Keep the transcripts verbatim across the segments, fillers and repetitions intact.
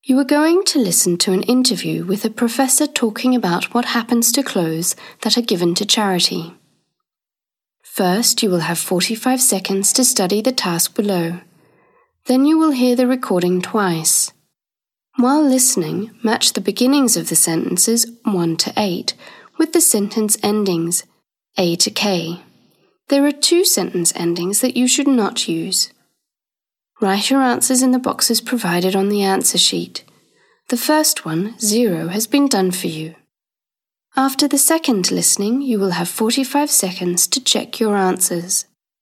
You are going to listen to an interview with a professor talking about what happens to clothes that are given to charity. First, you will have forty-five seconds to study the task below. Then you will hear the recording twice. While listening, match the beginnings of the sentences one to eight with the sentence endings A to K. There are two sentence endings that you should not use. Write your answers in the boxes provided on the answer sheet. The first one, zero, has been done for you. After the second listening, you will have forty-five seconds to check your answers.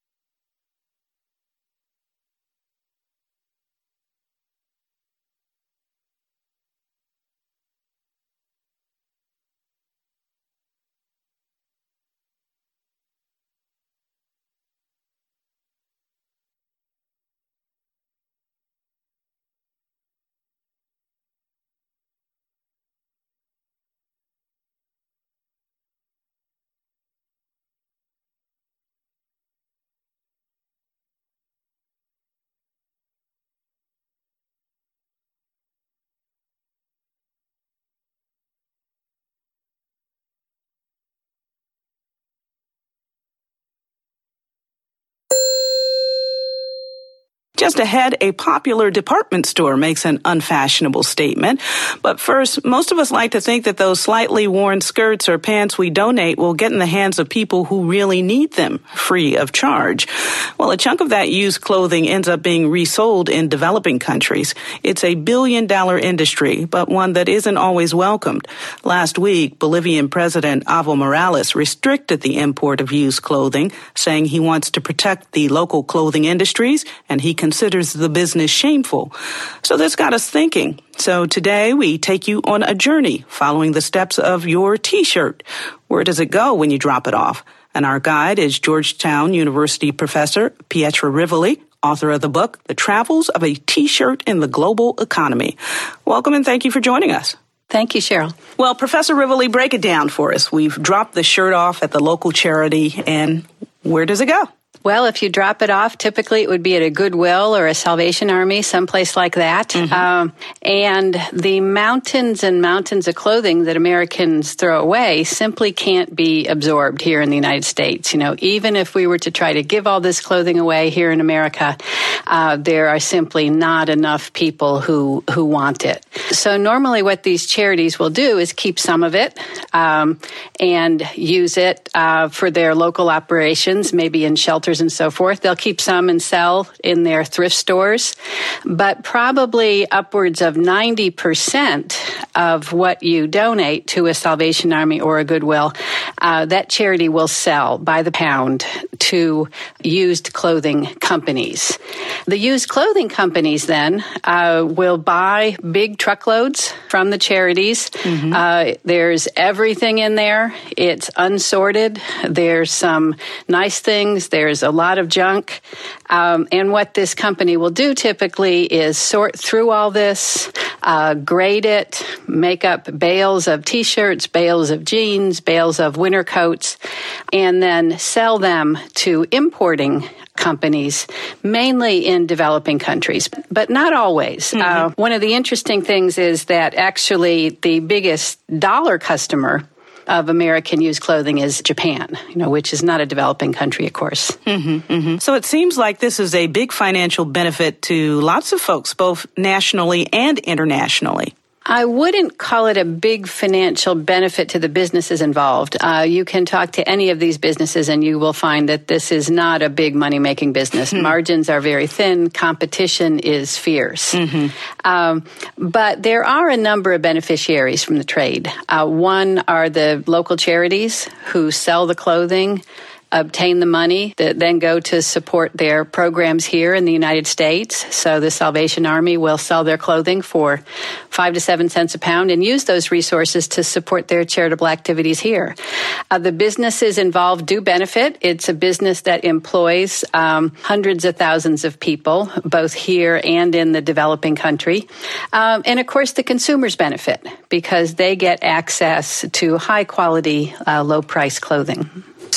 Just ahead, a popular department store makes an unfashionable statement. But first, most of us like to think that those slightly worn skirts or pants we donate will get in the hands of people who really need them, free of charge. Well, a chunk of that used clothing ends up being resold in developing countries. It's a billion-dollar industry, but one that isn't always welcomed. Last week, Bolivian President Evo Morales restricted the import of used clothing, saying he wants to protect the local clothing industries, and he considers the business shameful. So this got us thinking. So today we take you on a journey following the steps of your T-shirt. Where does it go when you drop it off? And our guide is Georgetown University professor Pietra Rivoli, author of the book, The Travels of a T-Shirt in the Global Economy. Welcome and thank you for joining us. Thank you, Cheryl. Well, Professor Rivoli, break it down for us. We've dropped the shirt off at the local charity, and where does it go? Well, if you drop it off, typically it would be at a Goodwill or a Salvation Army, someplace like that. Mm-hmm. Um, and the mountains and mountains of clothing that Americans throw away simply can't be absorbed here in the United States. You know, even if we were to try to give all this clothing away here in America, uh, there are simply not enough people who, who want it. So normally what these charities will do is keep some of it um, and use it uh, for their local operations, maybe in shelters and so forth. They'll keep some and sell in their thrift stores, but probably upwards of ninety percent of what you donate to a Salvation Army or a Goodwill, uh, that charity will sell by the pound to used clothing companies. The used clothing companies then uh, will buy big truckloads from the charities. Mm-hmm. Uh, there's everything in there. It's unsorted. There's some nice things. There's a lot of junk. Um, and what this company will do typically is sort through all this, uh, grade it, make up bales of T-shirts, bales of jeans, bales of winter coats, and then sell them to importing companies, mainly in developing countries, but not always. Mm-hmm. Uh, one of the interesting things is that actually the biggest dollar customer of American used clothing is Japan, you know, which is not a developing country, of course. Mm-hmm, mm-hmm. So it seems like this is a big financial benefit to lots of folks, both nationally and internationally. I wouldn't call it a big financial benefit to the businesses involved. Uh, you can talk to any of these businesses and you will find that this is not a big money-making business. Mm-hmm. Margins are very thin. Competition is fierce. Mm-hmm. Um, but there are a number of beneficiaries from the trade. Uh, one are the local charities who sell the clothing, obtain the money that then go to support their programs here in the United States. So the Salvation Army will sell their clothing for five to seven cents a pound and use those resources to support their charitable activities here. Uh, the businesses involved do benefit. It's a business that employs um, hundreds of thousands of people, both here and in the developing country. Um, and of course, the consumers benefit because they get access to high quality, uh, low price clothing.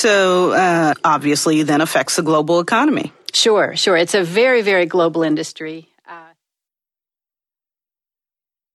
So uh, obviously then affects the global economy. Sure, sure. It's a very, very global industry.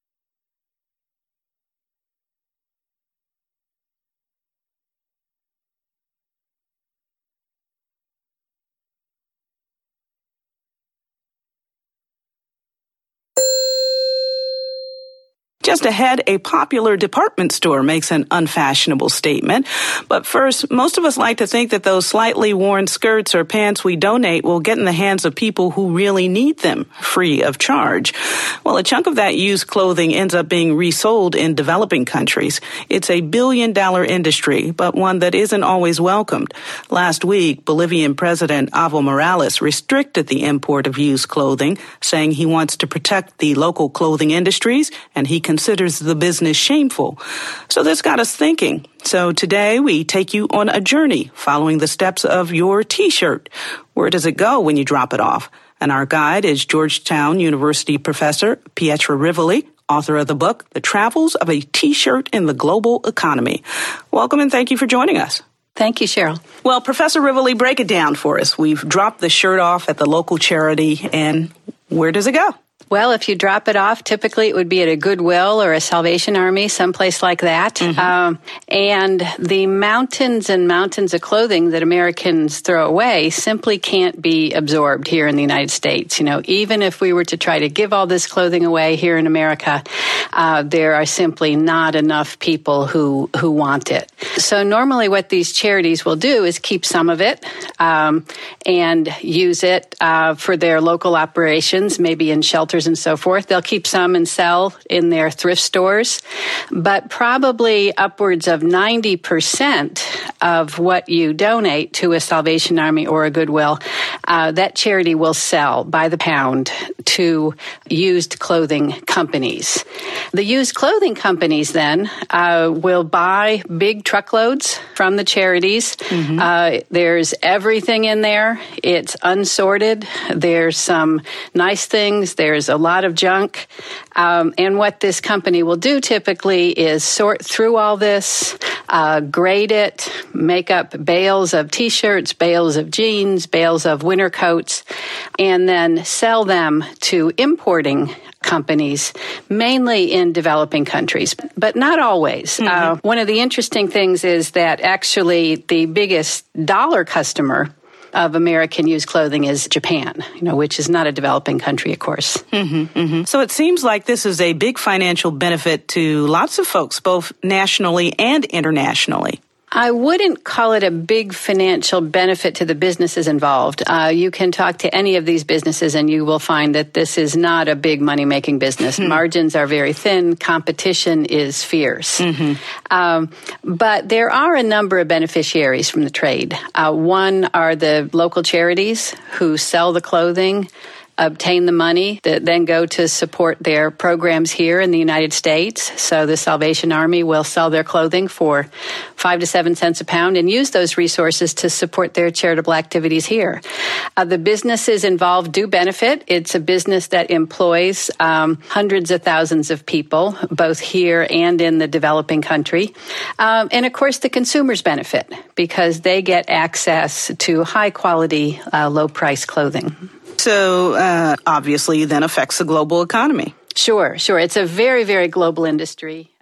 Just ahead, a popular department store makes an unfashionable statement. But first, most of us like to think that those slightly worn skirts or pants we donate will get in the hands of people who really need them, free of charge. Well, a chunk of that used clothing ends up being resold in developing countries. It's a billion-dollar industry, but one that isn't always welcomed. Last week, Bolivian President Evo Morales restricted the import of used clothing, saying he wants to protect the local clothing industries, and he considers the business shameful. So this got us thinking. So today we take you on a journey following the steps of your T-shirt. Where does it go when you drop it off? And our guide is Georgetown University professor Pietra Rivoli, author of the book, The Travels of a T-Shirt in the Global Economy. Welcome and thank you for joining us. Thank you, Cheryl. Well, Professor Rivoli, break it down for us. We've dropped the shirt off at the local charity, and where does it go? Well, if you drop it off, typically it would be at a Goodwill or a Salvation Army, someplace like that. Mm-hmm. Um, and the mountains and mountains of clothing that Americans throw away simply can't be absorbed here in the United States. You know, even if we were to try to give all this clothing away here in America, uh, there are simply not enough people who, who want it. So normally what these charities will do is keep some of it um, and use it uh, for their local operations, maybe in shelters and so forth. They'll keep some and sell in their thrift stores, but probably upwards of ninety percent of what you donate to a Salvation Army or a Goodwill, uh, that charity will sell by the pound to used clothing companies. The used clothing companies then uh, will buy big truckloads from the charities. Mm-hmm. Uh, there's everything in there. It's unsorted. There's some nice things. There's a lot of junk. Um, and what this company will do typically is sort through all this, uh, grade it, make up bales of T-shirts, bales of jeans, bales of winter coats, and then sell them to importing companies, mainly in developing countries, but not always. Mm-hmm. Uh, one of the interesting things is that actually the biggest dollar customer of American used clothing is Japan, you know, which is not a developing country, of course. Mm-hmm, mm-hmm. So it seems like this is a big financial benefit to lots of folks, both nationally and internationally. I wouldn't call it a big financial benefit to the businesses involved. Uh, you can talk to any of these businesses and you will find that this is not a big money-making business. Mm-hmm. Margins are very thin. Competition is fierce. Mm-hmm. Um, but there are a number of beneficiaries from the trade. Uh, one are the local charities who sell the clothing, obtain the money that then go to support their programs here in the United States. So the Salvation Army will sell their clothing for five to seven cents a pound and use those resources to support their charitable activities here. Uh, the businesses involved do benefit. It's a business that employs um, hundreds of thousands of people, both here and in the developing country. Um, and of course, the consumers benefit because they get access to high quality, uh, low price clothing. So, uh, obviously, then affects the global economy. Sure, sure. It's a very, very global industry.